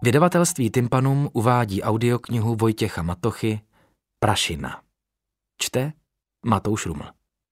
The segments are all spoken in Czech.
Vydavatelství Tympanum uvádí audioknihu Vojtěcha Matochy Prašina. Čte Matouš Ruml.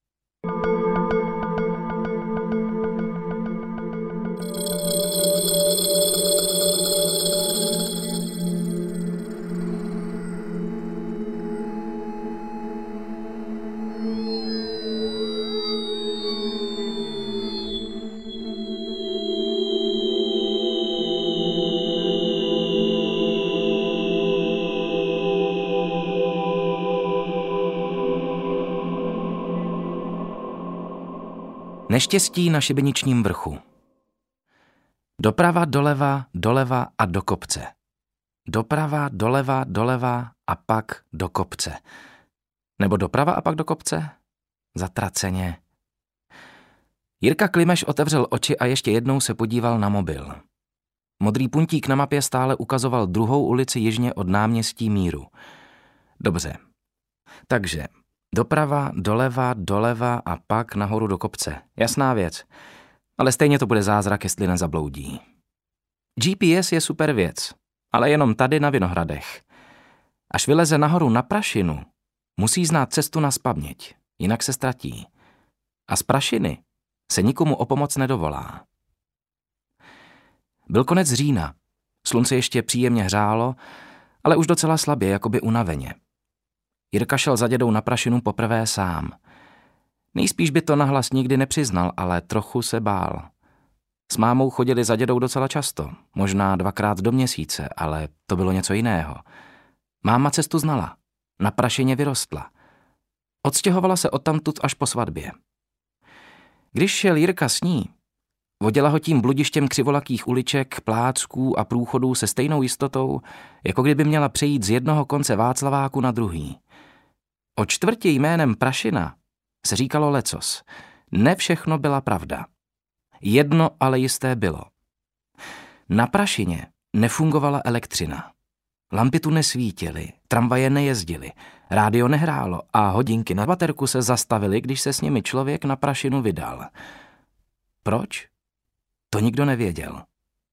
Neštěstí na šibeničním vrchu. Doprava, doleva, doleva a do kopce. Doprava, doleva, doleva a pak do kopce. Nebo doprava a pak do kopce? Zatraceně. Jirka Klimeš otevřel oči a ještě jednou se podíval na mobil. Modrý puntík na mapě stále ukazoval druhou ulici jižně od náměstí Míru. Dobře. Takže doprava, doleva, doleva a pak nahoru do kopce. Jasná věc. Ale stejně to bude zázrak, jestli nezabloudí. GPS je super věc, ale jenom tady na Vinohradech. Až vyleze nahoru na Prašinu, musí znát cestu nazpaměť, jinak se ztratí. A z Prašiny se nikomu o pomoc nedovolá. Byl konec října. Slunce ještě příjemně hřálo, ale už docela slabě, jakoby unaveně. Jirka šel za dědou na Prašinu poprvé sám. Nejspíš by to nahlas nikdy nepřiznal, ale trochu se bál. S mámou chodili za dědou docela často, možná 2krát do měsíce, ale to bylo něco jiného. Máma cestu znala, na Prašině vyrostla. Odstěhovala se odtamtud až po svatbě. Když šel Jirka s ní, vodila ho tím bludištěm křivolakých uliček, plácků a průchodů se stejnou jistotou, jako kdyby měla přejít z jednoho konce Václaváku na druhý. O čtvrti jménem Prašina se říkalo lecos. Ne všechno byla pravda. Jedno ale jisté bylo. Na Prašině nefungovala elektřina. Lampy tu nesvítily, tramvaje nejezdily, rádio nehrálo a hodinky na baterku se zastavily, když se s nimi člověk na Prašinu vydal. Proč? To nikdo nevěděl.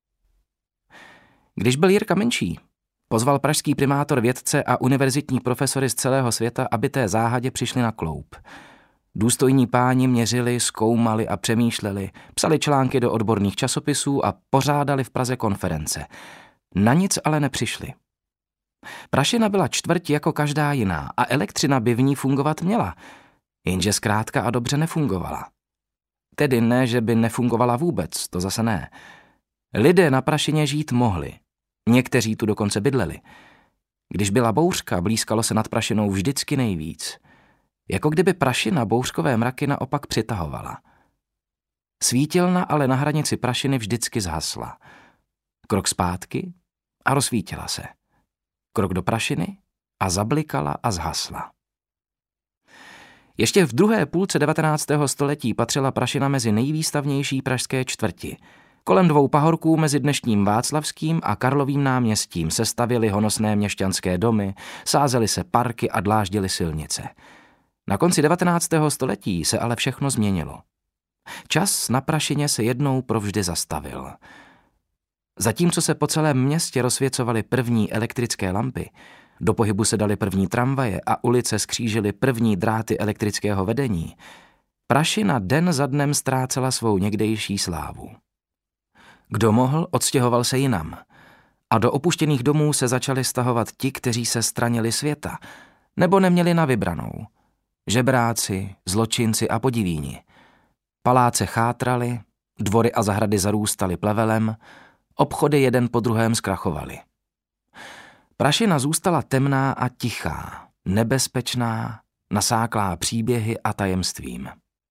Když byl Jirka menší, pozval pražský primátor vědce a univerzitní profesory z celého světa, aby té záhadě přišli na kloup. Důstojní páni měřili, zkoumali a přemýšleli, psali články do odborných časopisů a pořádali v Praze konference. Na nic ale nepřišli. Prašina byla čtvrť jako každá jiná a elektřina by v ní fungovat měla, jenže zkrátka a dobře nefungovala. Tedy ne, že by nefungovala vůbec, to zase ne. Lidé na Prašině žít mohli. Někteří tu dokonce bydleli. Když byla bouřka, blýskalo se nad Prašinou vždycky nejvíc. Jako kdyby Prašina bouřkové mraky naopak přitahovala. Svítilna ale na hranici Prašiny vždycky zhasla. Krok zpátky a rozsvítila se. Krok do Prašiny a zablikala a zhasla. Ještě v druhé půlce 19. století patřila Prašina mezi nejvýstavnější pražské čtvrti. Kolem 2 pahorků mezi dnešním Václavským a Karlovým náměstím se stavěly honosné měšťanské domy, sázely se parky a dláždily silnice. Na konci 19. století se ale všechno změnilo. Čas na Prašině se jednou provždy zastavil. Zatímco se po celém městě rozsvěcovaly první elektrické lampy, do pohybu se daly první tramvaje a ulice skřížily první dráty elektrického vedení, Prašina den za dnem ztrácela svou někdejší slávu. Kdo mohl, odstěhoval se jinam. A do opuštěných domů se začali stahovat ti, kteří se stranili světa, nebo neměli na vybranou. Žebráci, zločinci a podivíni. Paláce chátraly, dvory a zahrady zarůstaly plevelem, obchody jeden po druhém zkrachovaly. Prašina zůstala temná a tichá, nebezpečná, nasáklá příběhy a tajemstvím.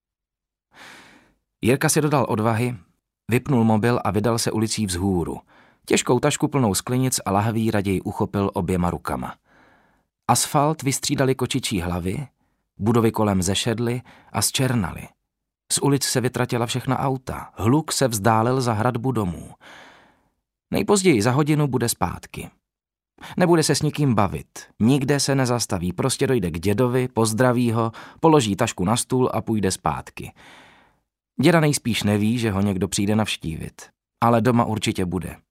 Jirka si dodal odvahy, vypnul mobil a vydal se ulicí vzhůru. Těžkou tašku plnou sklenic a lahví raději uchopil oběma rukama. Asfalt vystřídali kočičí hlavy, budovy kolem zešedly a zčernaly. Z ulic se vytratila všechna auta, hluk se vzdálil za hradbu domů. Nejpozději za hodinu bude zpátky. Nebude se s nikým bavit, nikde se nezastaví, prostě dojde k dědovi, pozdraví ho, položí tašku na stůl a půjde zpátky. Děda nejspíš neví, že ho někdo přijde navštívit, ale doma určitě bude.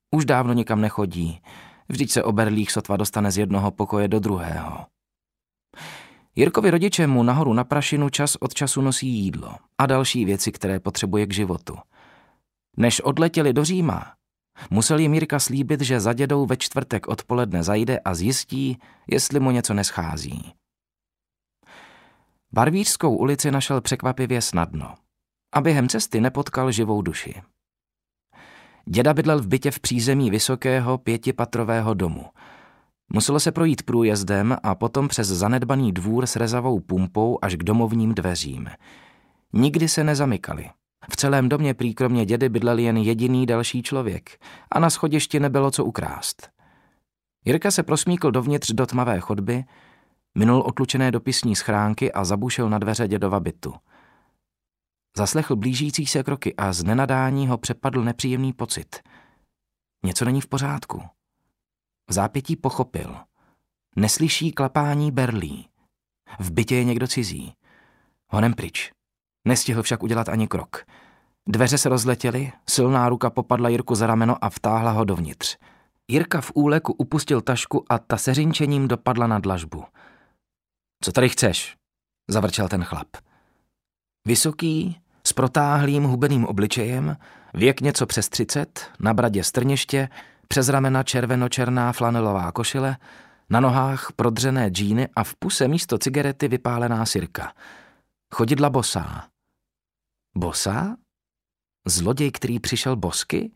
Už dávno nikam nechodí. Vždyť se oberlík sotva dostane z jednoho pokoje do druhého. Jirkovi rodiče mu nahoru na Prašinu čas od času nosí jídlo a další věci, které potřebuje k životu. Než odletěli do Říma, musel jim Jirka slíbit, že za dědou ve čtvrtek odpoledne zajde a zjistí, jestli mu něco neschází. Barvířskou ulici našel překvapivě snadno a během cesty nepotkal živou duši. Děda bydlel v bytě v přízemí vysokého 5patrového domu. Muselo se projít průjezdem a potom přes zanedbaný dvůr s rezavou pumpou až k domovním dveřím. Nikdy se nezamykali. V celém domě prý kromě dědy bydlel jen jediný další člověk a na schodišti nebylo co ukrást. Jirka se prosmíkl dovnitř do tmavé chodby, minul otlučené dopisní schránky a zabušil na dveře dědova bytu. Zaslechl blížící se kroky a z nenadání ho přepadl nepříjemný pocit. Něco není v pořádku. V zápětí pochopil. Neslyší klapání berlí. V bytě je někdo cizí. Honem pryč. Nestihl však udělat ani krok. Dveře se rozletěly, silná ruka popadla Jirku za rameno a vtáhla ho dovnitř. Jirka v úleku upustil tašku a ta seřinčením dopadla na dlažbu. Co tady chceš? Zavrčel ten chlap. Vysoký, s protáhlým hubeným obličejem, věk něco přes 30, na bradě strněště, přes ramena červeno-černá flanelová košile, na nohách prodřené džíny a v puse místo cigarety vypálená sirka. Chodidla bosá. Bosá? Zloděj, který přišel bosky?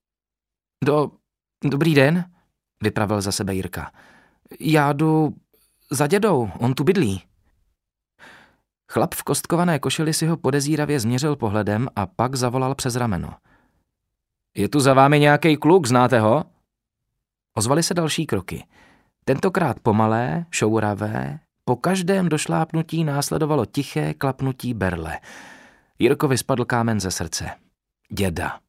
Dobrý den, vypravil za sebe Jirka. Já jdu za dědou, on tu bydlí. Chlap v kostkované košili si ho podezíravě změřil pohledem a pak zavolal přes rameno. Je tu za vámi nějaký kluk, znáte ho? Ozvaly se další kroky. Tentokrát pomalé, šouravé, po každém došlápnutí následovalo tiché klapnutí berle. Jirkovi spadl kámen ze srdce. Děda.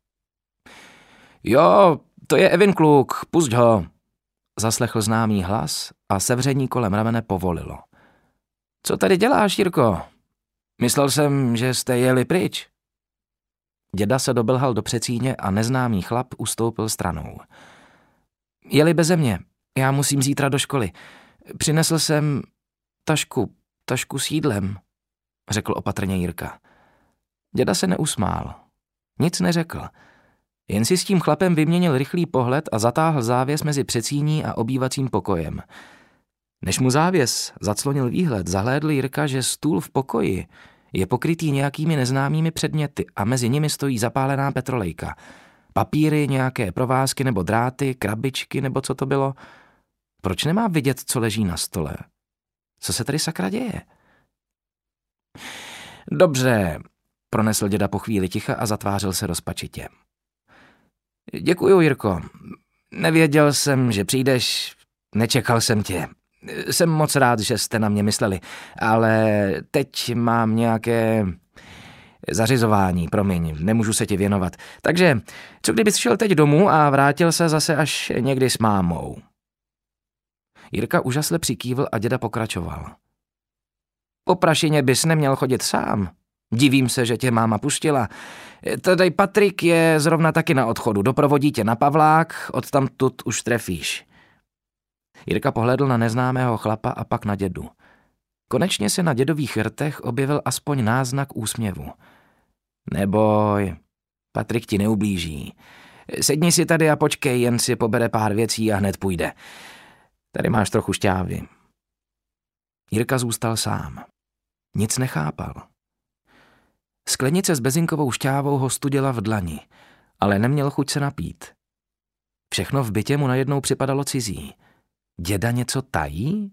Jo, to je Evin kluk, pusť ho. Zaslechl známý hlas a sevření kolem ramene povolilo. Co tady děláš, Jirko? Myslel jsem, že jste jeli pryč. Děda se dobelhal do přecíně a neznámý chlap ustoupil stranou. Jeli beze mě, já musím zítra do školy. Přinesl jsem tašku s jídlem, řekl opatrně Jirka. Děda se neusmál. Nic neřekl. Jen si s tím chlapem vyměnil rychlý pohled a zatáhl závěs mezi přecíní a obývacím pokojem. Než mu závěs zaclonil výhled, zahlédl Jirka, že stůl v pokoji je pokrytý nějakými neznámými předměty a mezi nimi stojí zapálená petrolejka. Papíry, nějaké provázky nebo dráty, krabičky nebo co to bylo. Proč nemá vidět, co leží na stole? Co se tady sakra děje? Dobře, pronesl děda po chvíli ticha a zatvářil se rozpačitě. Děkuju, Jirko. Nevěděl jsem, že přijdeš, nečekal jsem tě. Jsem moc rád, že jste na mě mysleli, ale teď mám nějaké zařizování, promiň, nemůžu se ti věnovat. Takže, co kdybys šel teď domů a vrátil se zase až někdy s mámou? Jirka úžasle přikývl a děda pokračoval. Po Prašině bys neměl chodit sám. Divím se, že tě máma pustila. Tady Patrik je zrovna taky na odchodu, doprovodí tě na Pavlák, odtamtud už trefíš. Jirka pohlédl na neznámého chlapa a pak na dědu. Konečně se na dědových rtech objevil aspoň náznak úsměvu. Neboj, Patrik ti neublíží. Sedni si tady a počkej, jen si pobere pár věcí a hned půjde. Tady máš trochu šťávy. Jirka zůstal sám. Nic nechápal. Sklenice s bezinkovou šťávou ho studila v dlani, ale neměl chuť se napít. Všechno v bytě mu najednou připadalo cizí. Děda něco tají?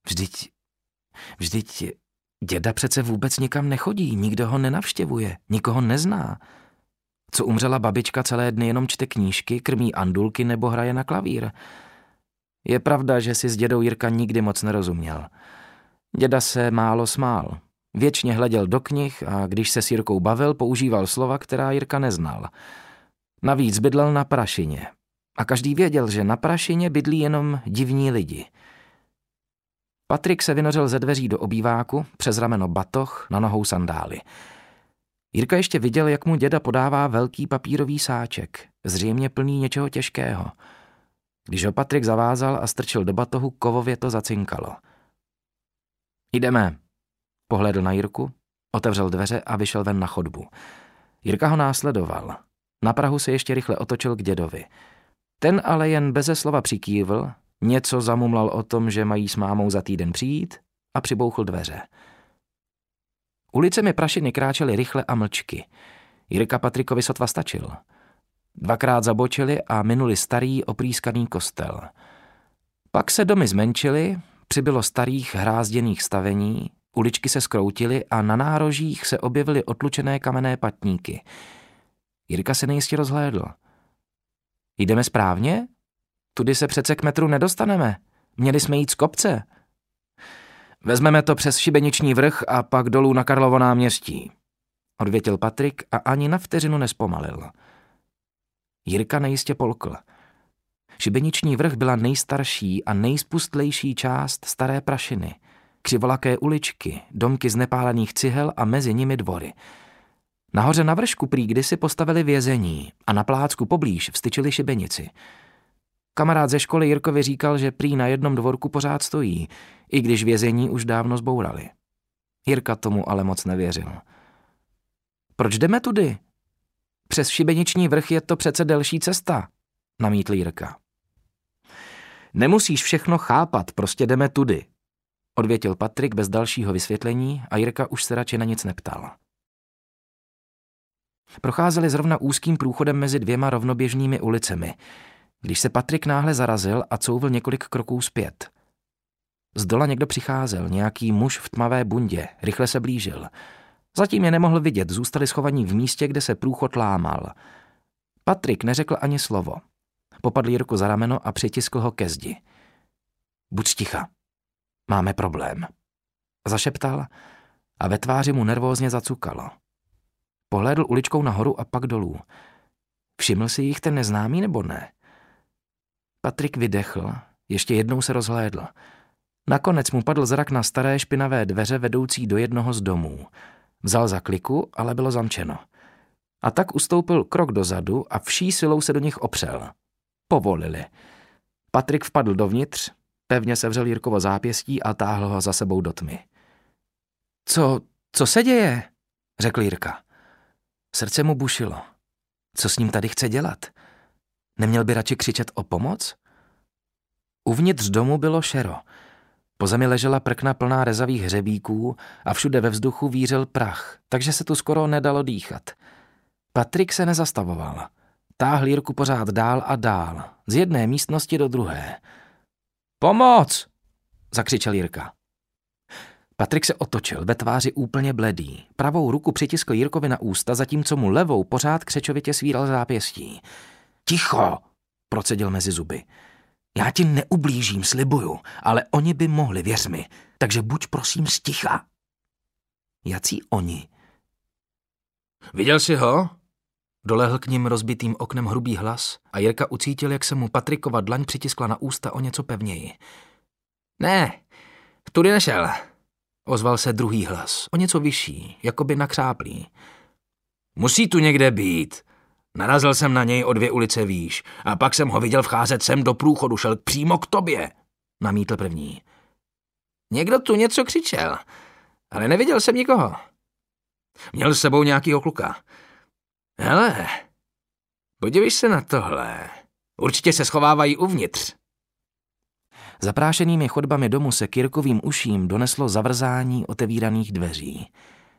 Vždyť děda přece vůbec nikam nechodí, nikdo ho nenavštěvuje, nikoho nezná. Co umřela babička, celé dny jenom čte knížky, krmí andulky nebo hraje na klavír. Je pravda, že si s dědou Jirka nikdy moc nerozuměl. Děda se málo smál. Věčně hleděl do knih a když se s Jirkou bavil, používal slova, která Jirka neznal. Navíc bydlel na Prašině. A každý věděl, že na Prašině bydlí jenom divní lidi. Patrik se vynořil ze dveří do obýváku, přes rameno batoh, na nohou sandály. Jirka ještě viděl, jak mu děda podává velký papírový sáček. zřejmě plný něčeho těžkého. Když ho Patrik zavázal a strčil do batohu, kovově to zacinkalo. Jdeme. Pohlédl na Jirku, otevřel dveře a vyšel ven na chodbu. Jirka ho následoval. Na prahu se ještě rychle otočil k dědovi. Ten ale jen beze slova přikývl, něco zamumlal o tom, že mají s mámou za týden přijít a přibouchl dveře. Ulicemi Prašiny kráčeli rychle a mlčky. Jirka Patrikovi sotva stačil. Dvakrát zabočili a minuli starý oprýskaný kostel. Pak se domy zmenšily, přibylo starých hrázděných stavení, uličky se zkroutily a na nárožích se objevily otlučené kamenné patníky. Jirka se nejistě rozhlédl. Jdeme správně? Tudy se přece k metru nedostaneme. Měli jsme jít z kopce. Vezmeme to přes Šibeniční vrch a pak dolů na Karlovo náměstí, odvětil Patrik a ani na vteřinu nespomalil. Jirka nejistě polkl. Šibeniční vrch byla nejstarší a nejspustlejší část staré Prašiny. Křivolaké uličky, domky z nepálených cihel a mezi nimi dvory. Nahoře na vršku prý kdysi postavili vězení a na plácku poblíž vstyčili šibenici. Kamarád ze školy Jirkovi říkal, že prý na jednom dvorku pořád stojí, i když vězení už dávno zbourali. Jirka tomu ale moc nevěřil. Proč jdeme tudy? Přes Šibeniční vrch je to přece delší cesta, namítl Jirka. Nemusíš všechno chápat, prostě jdeme tudy, odvětil Patrik bez dalšího vysvětlení a Jirka už se radši na nic neptal. Procházeli zrovna úzkým průchodem mezi dvěma rovnoběžnými ulicemi, když se Patrik náhle zarazil a couvl několik kroků zpět. Zdola někdo přicházel, nějaký muž v tmavé bundě, rychle se blížil. Zatím je nemohl vidět, zůstali schovaní v místě, kde se průchod lámal. Patrik neřekl ani slovo. Popadl Jirku za rameno a přitiskl ho ke zdi. Buď ticha, máme problém, zašeptal a ve tváři mu nervózně zacukalo. Pohlédl uličkou nahoru a pak dolů. Všiml si jich ten neznámý nebo ne? Patrik vydechl, ještě jednou se rozhlédl. Nakonec mu padl zrak na staré špinavé dveře vedoucí do jednoho z domů. Vzal za kliku, ale bylo zamčeno. A tak ustoupil krok dozadu a vší silou se do nich opřel. Povolili. Patrik vpadl dovnitř, pevně sevřel Jirkovo zápěstí a táhl ho za sebou do tmy. Co se děje? Řekl Jirka. Srdce mu bušilo. Co s ním tady chce dělat? Neměl by radši křičet o pomoc? Uvnitř domu bylo šero. Po zemi ležela prkna plná rezavých hřebíků a všude ve vzduchu vířil prach, takže se tu skoro nedalo dýchat. Patrik se nezastavoval. Táhl Jirku pořád dál a dál, z jedné místnosti do druhé. Pomoc! Zakřičel Jirka. Patrik se otočil, ve tváři úplně bledý. Pravou ruku přitiskl Jirkovi na ústa, zatímco mu levou pořád křečovitě svíral zápěstí. Ticho, procedil mezi zuby. Já ti neublížím, slibuju, ale oni by mohli, věř mi, takže buď prosím sticha. Jací oni? Viděl jsi ho? Dolehl k nim rozbitým oknem hrubý hlas a Jirka ucítil, jak se mu Patrikova dlaň přitiskla na ústa o něco pevněji. Ne, tudy nešel, ozval se druhý hlas, o něco vyšší, jakoby nakřáplý. Musí tu někde být. Narazil jsem na něj o 2 ulice výš a pak jsem ho viděl vcházet sem do průchodu, šel přímo k tobě, namítl první. Někdo tu něco křičel, ale neviděl jsem nikoho. Měl s sebou nějakýho kluka. Hele, podívej se na tohle. Určitě se schovávají uvnitř. Zaprášenými chodbami domu se k Jirkovým uším doneslo zavrzání otevíraných dveří.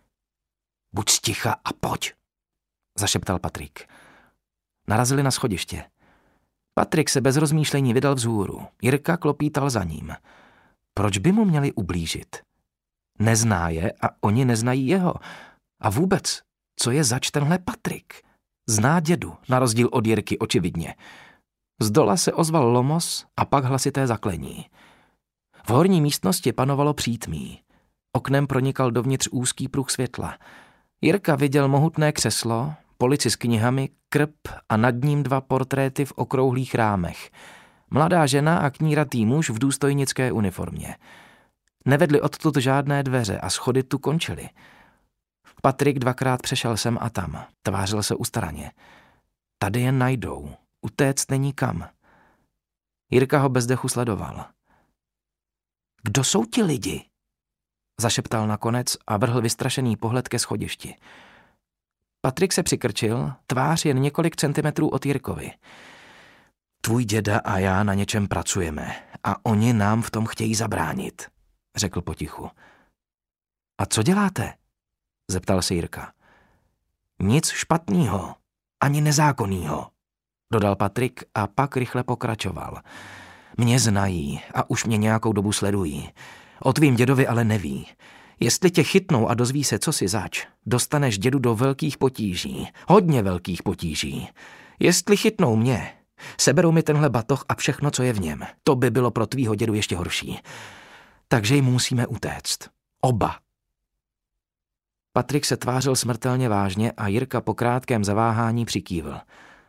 Buď sticha a pojď, zašeptal Patrik. Narazili na schodiště. Patrik se bez rozmýšlení vydal vzhůru. Jirka klopítal za ním. Proč by mu měli ublížit? Nezná je a oni neznají jeho. A vůbec, co je zač tenhle Patrik? Zná dědu, na rozdíl od Jirky, očividně. Zdola se ozval lomos a pak hlasité zaklení. V horní místnosti panovalo přítmí. Oknem pronikal dovnitř úzký pruh světla. Jirka viděl mohutné křeslo, polici s knihami, krb a nad ním 2 portréty v okrouhlých rámech. Mladá žena a kníratý muž v důstojnické uniformě. Nevedli odtud žádné dveře a schody tu končily. Patrik 2krát přešel sem a tam. Tvářil se ustaraně. Tady je najdou. Utéct není kam. Jirka ho bez dechu sledoval. Kdo jsou ti lidi? Zašeptal nakonec a vrhl vystrašený pohled ke schodišti. Patrik se přikrčil, tvář jen několik centimetrů od Jirkovi. Tvůj děda a já na něčem pracujeme a oni nám v tom chtějí zabránit, řekl potichu. A co děláte? Zeptal se Jirka. Nic špatného, ani nezákonnýho, dodal Patrik a pak rychle pokračoval. Mě znají a už mě nějakou dobu sledují. O tvým dědovi ale neví. Jestli tě chytnou a dozví se, co si zač, dostaneš dědu do velkých potíží, hodně velkých potíží. Jestli chytnou mě, seberou mi tenhle batoh a všechno, co je v něm. To by bylo pro tvýho dědu ještě horší. Takže jim musíme utéct. Oba. Patrik se tvářil smrtelně vážně a Jirka po krátkém zaváhání přikývl.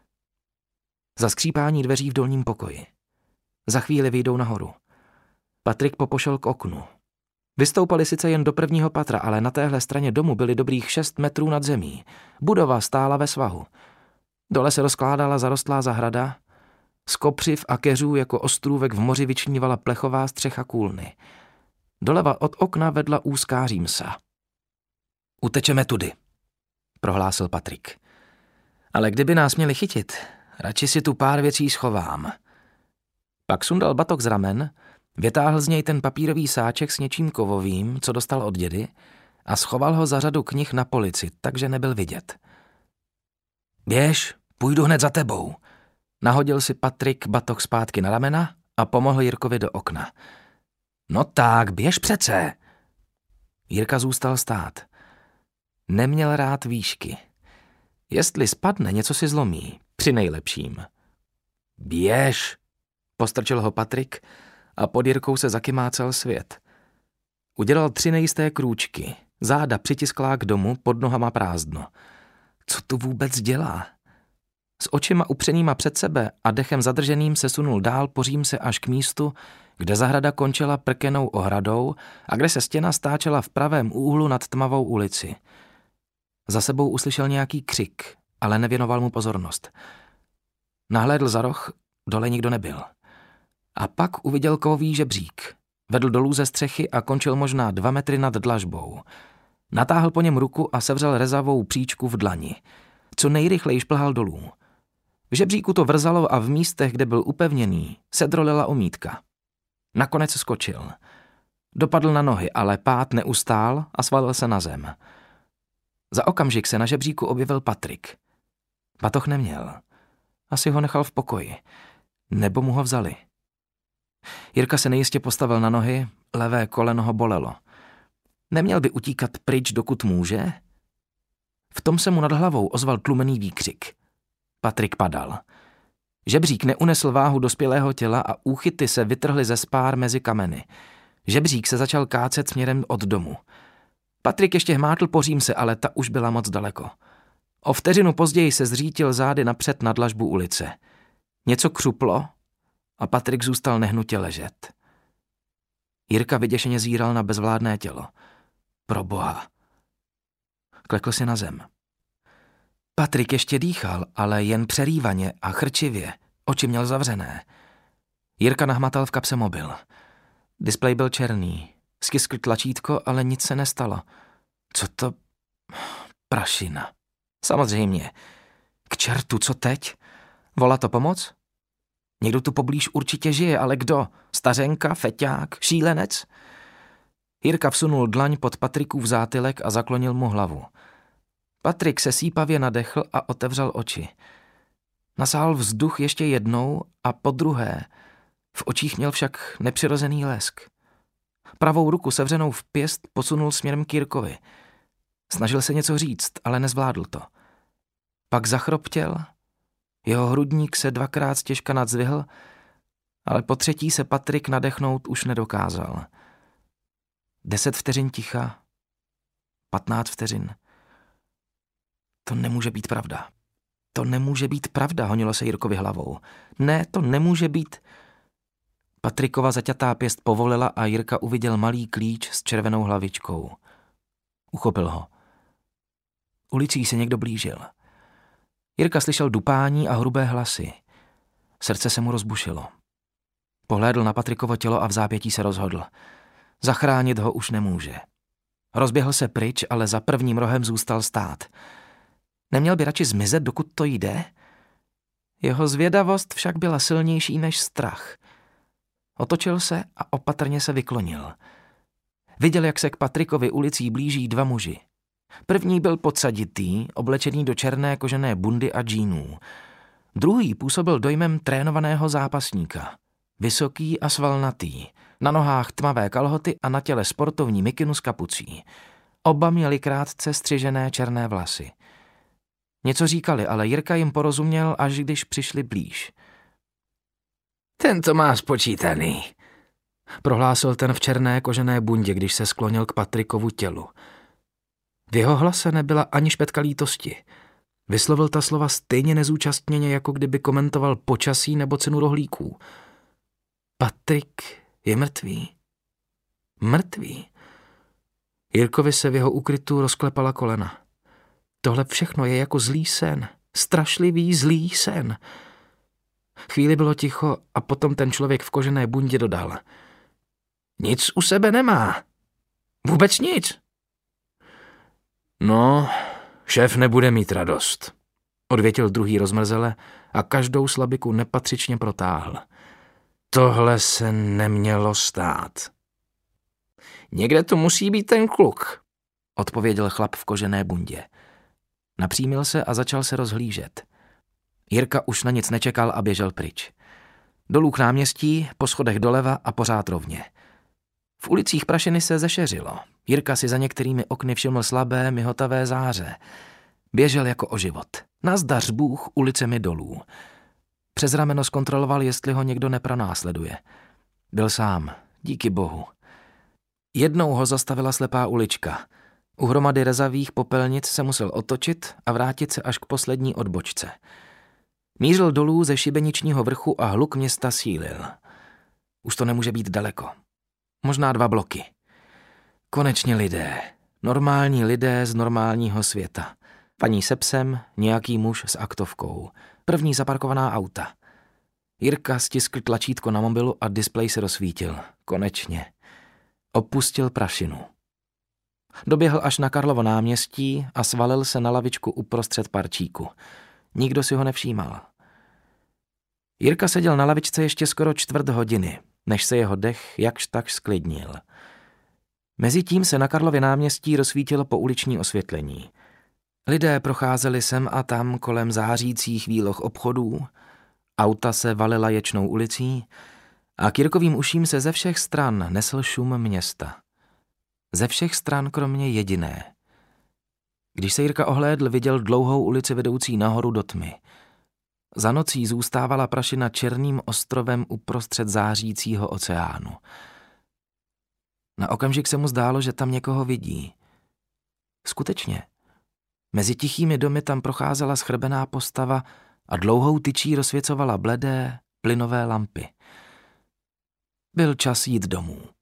Zaskřípání dveří v dolním pokoji. Za chvíli vyjdou nahoru. Patrik popošel k oknu. Vystoupali sice jen do prvního patra, ale na téhle straně domu byly dobrých 6 metrů nad zemí. Budova stála ve svahu. Dole se rozkládala zarostlá zahrada. Z kopřiv a keřů jako ostrůvek v moři vyčnívala plechová střecha kůlny. Doleva od okna vedla úzká římsa. Utečeme tudy, prohlásil Patrik. Ale kdyby nás měli chytit, radši si tu pár věcí schovám. Pak sundal batok z ramen, vytáhl z něj ten papírový sáček s něčím kovovým, co dostal od dědy, a schoval ho za řadu knih na polici, takže nebyl vidět. Běž, půjdu hned za tebou. Nahodil si Patrik batok zpátky na ramena a pomohl Jirkovi do okna. No tak, běž přece. Jirka zůstal stát. Neměl rád výšky. Jestli spadne, něco si zlomí, při nejlepším. Běž, postrčil ho Patrik a pod Jirkou se zakymácel svět. Udělal 3 nejisté krůčky, záda přitisklá k domu, pod nohama prázdno. Co tu vůbec dělá? S očima upřenýma před sebe a dechem zadrženým se sunul dál po římse až k místu, kde zahrada končila prkenou ohradou a kde se stěna stáčela v pravém úhlu nad tmavou ulici. Za sebou uslyšel nějaký křik, ale nevěnoval mu pozornost. Nahlédl za roh, dole nikdo nebyl. A pak uviděl kovový žebřík. Vedl dolů ze střechy a končil možná 2 metry nad dlažbou. Natáhl po něm ruku a sevřel rezavou příčku v dlani. Co nejrychleji šplhal dolů. V žebříku to vrzalo a v místech, kde byl upevněný, se drolila omítka. Nakonec skočil. Dopadl na nohy, ale pád neustál a svalil se na zem. Za okamžik se na žebříku objevil Patrik. Batoh neměl. Asi ho nechal v pokoji. Nebo mu ho vzali. Jirka se nejistě postavil na nohy, levé koleno ho bolelo. Neměl by utíkat pryč, dokud může? V tom se mu nad hlavou ozval tlumený výkřik. Patrik padal. Žebřík neunesl váhu dospělého těla a úchyty se vytrhly ze spár mezi kameny. Žebřík se začal kácet směrem od domu. Patrik ještě hmátl po římse, ale ta už byla moc daleko. O vteřinu později se zřítil zády napřed na dlažbu ulice. Něco křuplo a Patrik zůstal nehnutě ležet. Jirka vyděšeně zíral na bezvládné tělo. Proboha. Klekl si na zem. Patrik ještě dýchal, ale jen přerývaně a chrčivě. Oči měl zavřené. Jirka nahmatal v kapse mobil. Displej byl černý. Stiskl tlačítko, ale nic se nestalo. Co to? Prašina. Samozřejmě. K čertu, co teď? Volat o pomoc? Někdo tu poblíž určitě žije, ale kdo? Stařenka, feťák, šílenec? Jirka vsunul dlaň pod Patrikův zátylek a zaklonil mu hlavu. Patrik se sípavě nadechl a otevřel oči. Nasál vzduch ještě jednou a podruhé. V očích měl však nepřirozený lesk. Pravou ruku sevřenou v pěst posunul směrem k Jirkovi. Snažil se něco říct, ale nezvládl to. Pak zachroptěl, jeho hrudník se 2krát stěžka nadzvihl, ale po 3. se Patrik nadechnout už nedokázal. 10 vteřin ticha, 15 vteřin. To nemůže být pravda. To nemůže být pravda, honilo se Jirkovi hlavou. Ne, to nemůže být. Patrikova zaťatá pěst povolila a Jirka uviděl malý klíč s červenou hlavičkou. Uchopil ho. Ulicí se někdo blížil. Jirka slyšel dupání a hrubé hlasy. Srdce se mu rozbušilo. Pohlédl na Patrikovo tělo a v zápětí se rozhodl. Zachránit ho už nemůže. Rozběhl se pryč, ale za prvním rohem zůstal stát. Neměl by radši zmizet, dokud to jde? Jeho zvědavost však byla silnější než strach. Otočil se a opatrně se vyklonil. Viděl, jak se k Patrikovi ulicí blíží dva muži. První byl podsaditý, oblečený do černé kožené bundy a džínů. Druhý působil dojmem trénovaného zápasníka. Vysoký a svalnatý, na nohách tmavé kalhoty a na těle sportovní mikinu s kapucí. Oba měli krátce střižené černé vlasy. Něco říkali, ale Jirka jim porozuměl, až když přišli blíž. Ten to má spočítaný, prohlásil ten v černé kožené bundě, když se sklonil k Patrikovu tělu. V jeho hlase nebyla ani špetka lítosti. Vyslovil ta slova stejně nezúčastněně, jako kdyby komentoval počasí nebo cenu rohlíků. Patrik je mrtvý. Mrtvý. Jirkovi se v jeho ukrytu rozklepala kolena. Tohle všechno je jako zlý sen. Strašlivý zlý sen. Chvíli bylo ticho a potom ten člověk v kožené bundě dodal. Nic u sebe nemá. Vůbec nic. No, šéf nebude mít radost, odvětil druhý rozmrzele a každou slabiku nepatřičně protáhl. Tohle se nemělo stát. Někde to musí být ten kluk, odpověděl chlap v kožené bundě. Napřímil se a začal se rozhlížet. Jirka už na nic nečekal a běžel pryč. Dolů k náměstí, po schodech doleva a pořád rovně. V ulicích Prašiny se zešeřilo. Jirka si za některými okny všiml slabé, mihotavé záře. Běžel jako o život. Nazdař Bůh ulicemi dolů. Přes rameno zkontroloval, jestli ho někdo nepronásleduje. Byl sám, díky bohu. Jednou ho zastavila slepá ulička. U hromady rezavých popelnic se musel otočit a vrátit se až k poslední odbočce. Mířil dolů ze šibeničního vrchu a hluk města sílil. Už to nemůže být daleko. Možná 2 bloky. Konečně lidé. Normální lidé z normálního světa. Paní se psem, nějaký muž s aktovkou. První zaparkovaná auta. Jirka stiskl tlačítko na mobilu a displej se rozsvítil. Konečně. Opustil Prašinu. Doběhl až na Karlovo náměstí a svalil se na lavičku uprostřed parčíku. Nikdo si ho nevšímal. Jirka seděl na lavičce ještě skoro 1/4 hodiny, než se jeho dech jakž tak sklidnil. Mezitím se na Karlově náměstí rozsvítilo pouliční osvětlení. Lidé procházeli sem a tam kolem zářících výloh obchodů, auta se valila Ječnou ulicí a k Jirkovým uším se ze všech stran nesl šum města. Ze všech stran kromě jediné. Když se Jirka ohlédl, viděl dlouhou ulici vedoucí nahoru do tmy. Za nocí zůstávala Prašina černým ostrovem uprostřed zářícího oceánu. Na okamžik se mu zdálo, že tam někoho vidí. Skutečně. Mezi tichými domy tam procházela schrbená postava a dlouhou tyčí rozsvěcovala bledé, plynové lampy. Byl čas jít domů.